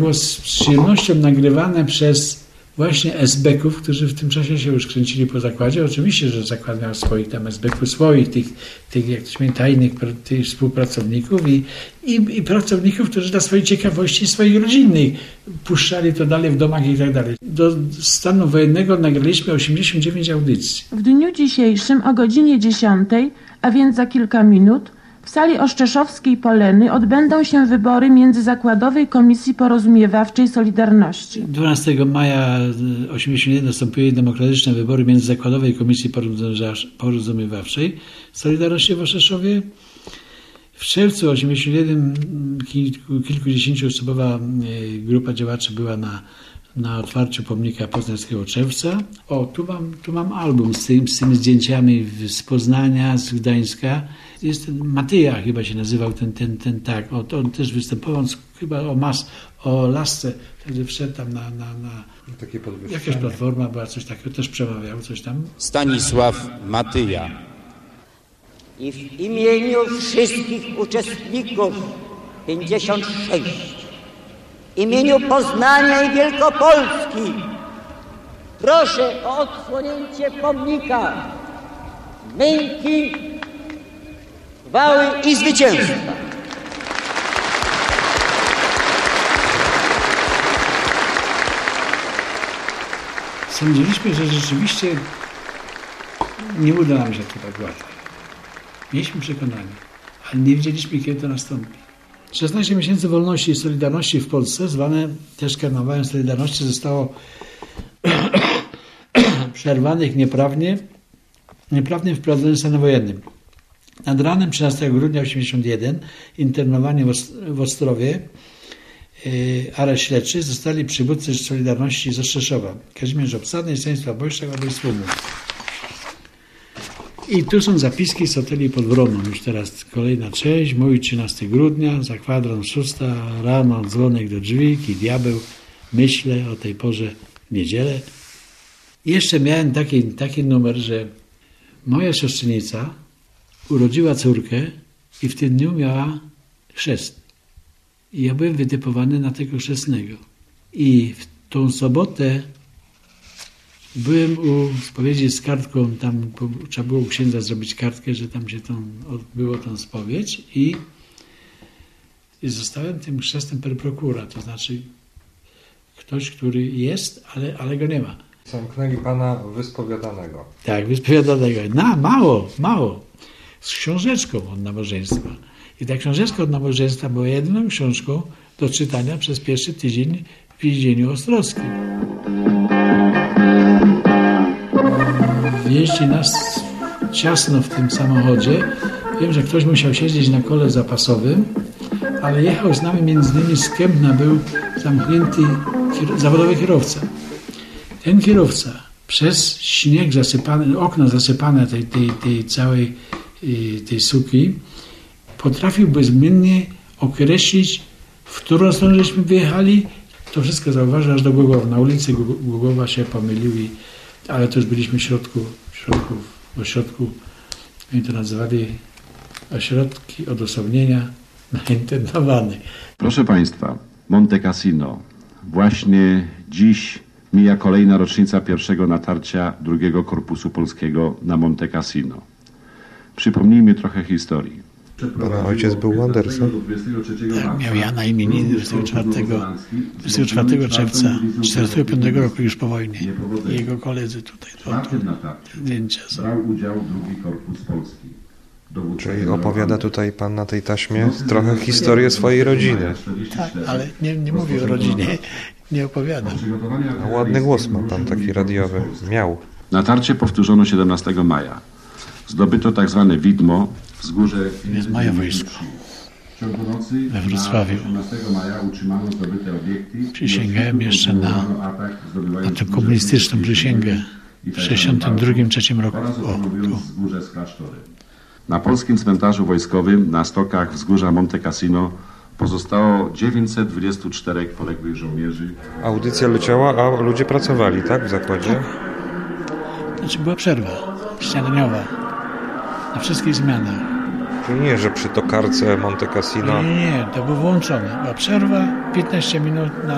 było z przyjemnością nagrywane przez właśnie esbeków, którzy w tym czasie się już kręcili po zakładzie. Oczywiście, że zakład miał swoich tam esbeków, swoich tych jak to się mówi, tajnych tych współpracowników i pracowników, którzy dla swojej ciekawości swoich rodzinnych puszczali to dalej w domach i tak dalej. Do stanu wojennego nagraliśmy 89 audycji. W dniu dzisiejszym o godzinie 10, a więc za kilka minut, w sali Oszczeszowskiej Poleny odbędą się wybory Międzyzakładowej Komisji Porozumiewawczej Solidarności. 12 maja 1981 nastąpiły demokratyczne wybory Międzyzakładowej Komisji Porozumiewawczej Solidarności w Oszczeszowie. W czerwcu 1981 kilkudziesięcioosobowa grupa działaczy była na otwarciu pomnika Poznańskiego Czerwca. O, tu mam album z tymi zdjęciami z Poznania, z Gdańska. Jest Matyja chyba się nazywał ten tak. On też występował chyba o lasce, wtedy wszedł tam na takie jakaś platforma była, coś takiego, też przemawiał, coś tam. Stanisław Matyja. I w imieniu wszystkich uczestników 56, w imieniu Poznania i Wielkopolski proszę o odsłonięcie pomnika męki, chwały i zwycięstwa. Sądziliśmy, że rzeczywiście nie uda nam się to tak łatwo. Mieliśmy przekonanie, ale nie wiedzieliśmy, kiedy to nastąpi. 16 miesięcy wolności i Solidarności w Polsce, zwane też Karnawałem Solidarności, zostało przerwanych nieprawnym wprowadzeniem stanu wojennym. Nad ranem 13 grudnia 1981 internowani w Ostrowie areszt śledczy zostali przywódcy Solidarności z Oszczeszowa. Kazimierz Obsadny, Stanisław Wojszczak, obaj Słumów. I tu są zapiski z hoteli pod Wroną. Już teraz kolejna część. Mój 13 grudnia, za kwadrans 6 rano, dzwonek do drzwi, i diabeł. Myślę o tej porze w niedzielę. I jeszcze miałem taki numer, że moja siostrzenica urodziła córkę i w tym dniu miała chrzest. I ja byłem wytypowany na tego chrzestnego. I w tą sobotę byłem u spowiedzi z kartką, tam trzeba było u księdza zrobić kartkę, że tam się odbyło tą spowiedź i zostałem tym chrzestem per procura, to znaczy ktoś, który jest, ale go nie ma. Zamknęli pana wyspowiadanego. Tak, wyspowiadanego. Mało. Z książeczką od nabożeństwa. I ta książeczka od nabożeństwa była jedyną książką do czytania przez pierwszy tydzień w więzieniu ostrowskim. Wieźli nas ciasno w tym samochodzie. Wiem, że ktoś musiał siedzieć na kole zapasowym, ale jechał z nami, między innymi z Kępna był zamknięty zawodowy kierowca. Ten kierowca przez śnieg zasypany, okna zasypane tej całej tej suki, potrafił bezmiennie określić, w którą stronę żeśmy wyjechali. To wszystko zauważył aż do Głogowa. Na ulicy Głogowa się pomylił, ale to już byliśmy w ośrodku, oni to nazywali ośrodki odosobnienia na internowanych. Proszę Państwa, Monte Cassino. Właśnie dziś mija kolejna rocznica pierwszego natarcia II Korpusu Polskiego na Monte Cassino. Przypomnijmy trochę historii. Pana ojciec był Wandersa. Tak, miał ja na imieniny 24 czerwca 1945 roku już po wojnie. I jego koledzy tutaj zdjęcia są. Brał udział II Korpus Polski. Czyli opowiada tutaj pan na tej taśmie trochę historię swojej rodziny. Tak, ale nie mówi o rodzinie, nie opowiada. A ładny głos ma pan taki radiowy. Miał. Natarcie powtórzono 17 maja. Zdobyto tak zwane widmo, wzgórze... Jest moje wojsko. We Wrocławiu. Przysięgałem jeszcze na tę komunistyczną przysięgę w 1962-1963 roku. Na polskim cmentarzu wojskowym na stokach wzgórza Monte Cassino pozostało 924 poległych żołnierzy. Audycja leciała, a ludzie pracowali, tak? W zakładzie? Znaczy była przerwa śniadaniowa na wszystkich zmianach. Czyli nie, że przy tokarce Monte Cassino... Nie, to było włączone. Była przerwa, 15 minut na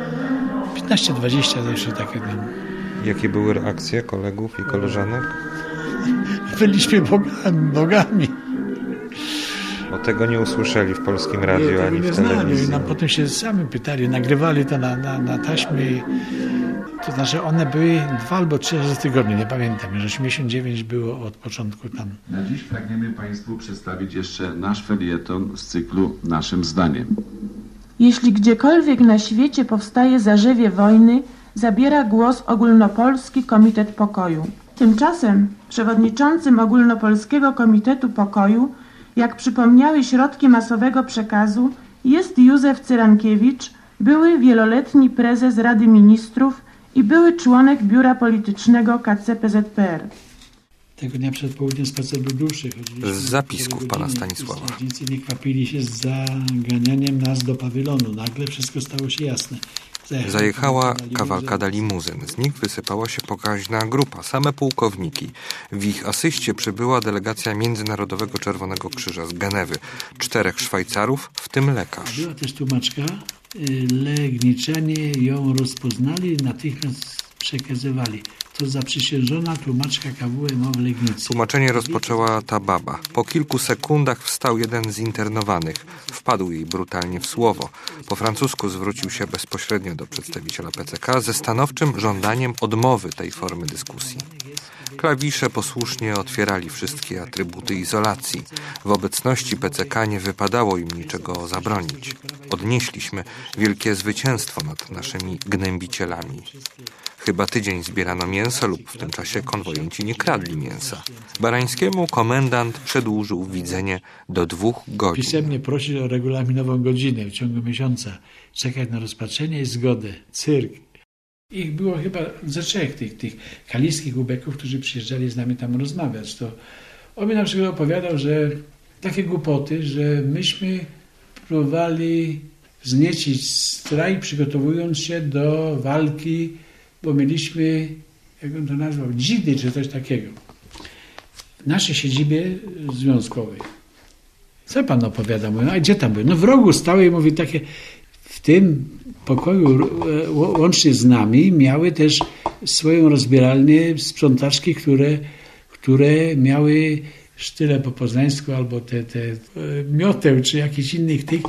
15-20 zawsze takie tam. Jakie były reakcje kolegów i koleżanek? Byliśmy bogami. O tego nie usłyszeli w polskim radiu ani w telewizji. No, potem się sami pytali, nagrywali to na taśmie. To znaczy one były 2 albo 3 razy w tygodniu, nie pamiętam, że 89 było od początku tam. Na dziś pragniemy Państwu przedstawić jeszcze nasz felieton z cyklu Naszym zdaniem. Jeśli gdziekolwiek na świecie powstaje zarzewie wojny, zabiera głos Ogólnopolski Komitet Pokoju. Tymczasem przewodniczącym Ogólnopolskiego Komitetu Pokoju, jak przypomniały środki masowego przekazu, jest Józef Cyrankiewicz, były wieloletni prezes Rady Ministrów i były członek Biura Politycznego KCPZPR. Tego dnia przed południem spacer był dłuższy. Z zapisków pana Stanisława. Strażnicy nie kwapili się z zaganianiem nas do pawilonu. Nagle wszystko stało się jasne. Zajechała kawalkada limuzyn. Z nich wysypała się pokaźna grupa, same pułkowniki. W ich asyście przybyła delegacja Międzynarodowego Czerwonego Krzyża z Genewy. 4 Szwajcarów, w tym lekarz. Była też tłumaczka. Legniczanie ją rozpoznali i natychmiast przekazywali. To zaprzysiężona tłumaczka KWMO w Legnicy. Tłumaczenie rozpoczęła ta baba. Po kilku sekundach wstał jeden z internowanych. Wpadł jej brutalnie w słowo. Po francusku zwrócił się bezpośrednio do przedstawiciela PCK ze stanowczym żądaniem odmowy tej formy dyskusji. Klawisze posłusznie otwierali wszystkie atrybuty izolacji. W obecności PCK nie wypadało im niczego zabronić. Odnieśliśmy wielkie zwycięstwo nad naszymi gnębicielami. Chyba tydzień zbierano mięso lub w tym czasie konwojenci nie kradli mięsa. Barańskiemu komendant przedłużył widzenie do 2 godzin. Pisemnie prosić o regulaminową godzinę w ciągu miesiąca. Czekać na rozpatrzenie i zgodę. Cyrk. Ich było chyba ze 3 tych kaliskich ubeków, którzy przyjeżdżali z nami tam rozmawiać. To on mi na przykład opowiadał, że takie głupoty, że myśmy próbowali wzniecić strajk, przygotowując się do walki, bo mieliśmy, jak on to nazwał, dzidy czy coś takiego. W naszej siedzibie związkowej. Co pan opowiada? Mówię, a gdzie tam był? No w rogu stały i mówi takie, w tym pokoju łącznie z nami miały też swoją rozbieralnię sprzątaczki, które miały sztyle po poznańsku albo te mioteł czy jakichś innych tych,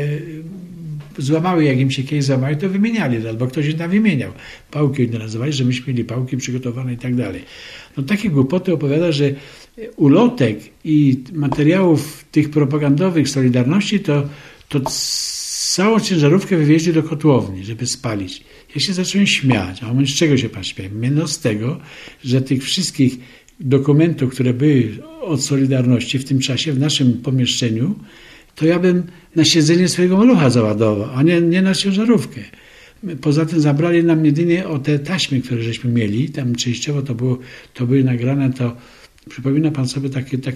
złamały, jak im się kiedyś złamały, to wymieniali, albo ktoś im tam wymieniał. Pałki oni nazywali, że myśmy mieli pałki przygotowane i tak dalej. No takie głupoty opowiada, że ulotek i materiałów tych propagandowych Solidarności to całą ciężarówkę wywieźli do kotłowni, żeby spalić. Ja się zacząłem śmiać. A on mówi, z czego się pan śmieje? No z tego, że tych wszystkich dokumentów, które były od Solidarności w tym czasie, w naszym pomieszczeniu, to ja bym na siedzenie swojego malucha załadował, a nie na ciężarówkę. Poza tym zabrali nam jedynie o te taśmy, które żeśmy mieli, tam częściowo to były nagrane, to przypomina pan sobie,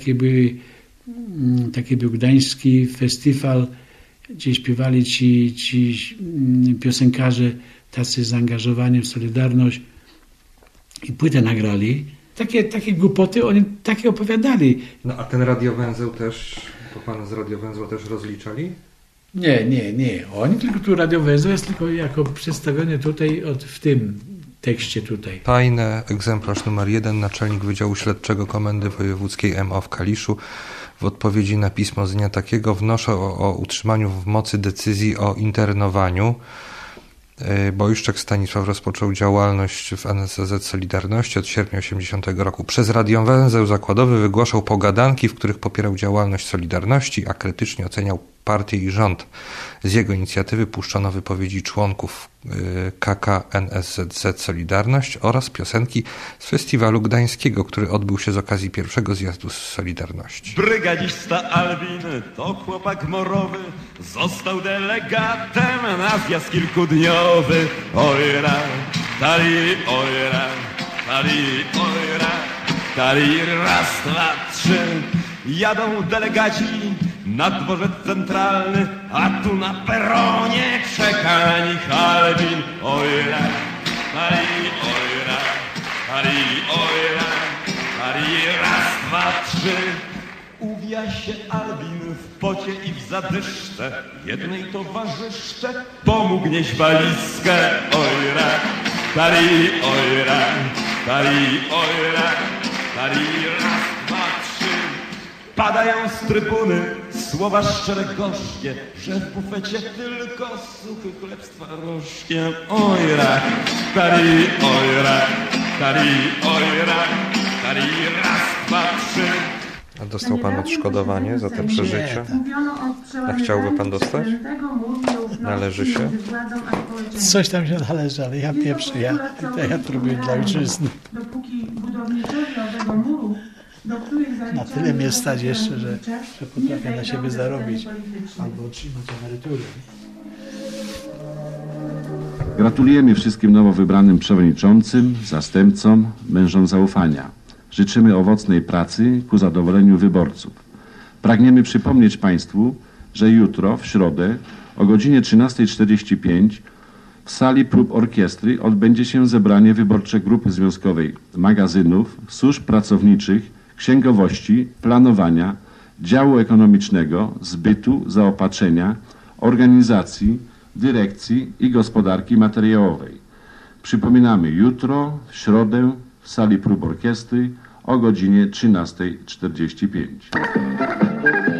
taki był gdański festiwal, gdzie śpiewali ci piosenkarze tacy zaangażowani w Solidarność i płytę nagrali. Takie głupoty oni takie opowiadali. No a ten radiowęzeł też, to pana z radiowęzła też rozliczali? Nie. Oni tylko tu radiowęzeł jest tylko jako przedstawiony tutaj w tym tekście tutaj. Tajne, egzemplarz numer 1, naczelnik Wydziału Śledczego Komendy Wojewódzkiej MO w Kaliszu. W odpowiedzi na pismo z dnia takiego wnoszę o utrzymaniu w mocy decyzji o internowaniu. Bojuszczak Stanisław rozpoczął działalność w NSZZ Solidarności od sierpnia 80 roku. Przez radiowęzeł zakładowy wygłaszał pogadanki, w których popierał działalność Solidarności, a krytycznie oceniał partię i rząd. Z jego inicjatywy puszczono wypowiedzi członków KK NSZZ Solidarność oraz piosenki z festiwalu gdańskiego, który odbył się z okazji pierwszego zjazdu z Solidarności. Brygadzista Albin to chłopak morowy, został delegatem na zjazd kilkudniowy. Ojra, taliri, ojra, taliri, ojra, taliri, raz, dwa, trzy. Jadą delegaci na dworzec centralny, a tu na peronie czeka na nich Albin. Ojra, taliri, ojra, taliri, ojra, taliri, raz, dwa, trzy. Uwija się Albin w pocie i w zadyszce, jednej towarzyszce pomógł nieść walizkę. Ojra, tari, ojra, tari, ojra, tari, raz, dwa, trzy. Padają z trybuny słowa szczere gorzkie, że w bufecie tylko suchy chleb z twarożkiem. Ojra, tari, ojra, tari, ojra, tari, raz, dwa, trzy. A dostał pan odszkodowanie za te przeżycie? A chciałby pan dostać? Należy się? Coś tam się należy, ale ja pierwszy, ja to robię dla ojczyzny. Na tyle mnie stać jeszcze, że potrafię na siebie zarobić albo otrzymać emeryturę. Gratulujemy wszystkim nowo wybranym przewodniczącym, zastępcom, mężom zaufania. Życzymy owocnej pracy ku zadowoleniu wyborców. Pragniemy przypomnieć Państwu, że jutro, w środę, o godzinie 13:45 w sali prób orkiestry odbędzie się zebranie wyborcze grupy związkowej magazynów, służb pracowniczych, księgowości, planowania, działu ekonomicznego, zbytu, zaopatrzenia, organizacji, dyrekcji i gospodarki materiałowej. Przypominamy jutro, w środę, w sali prób orkiestry o godzinie 13:45.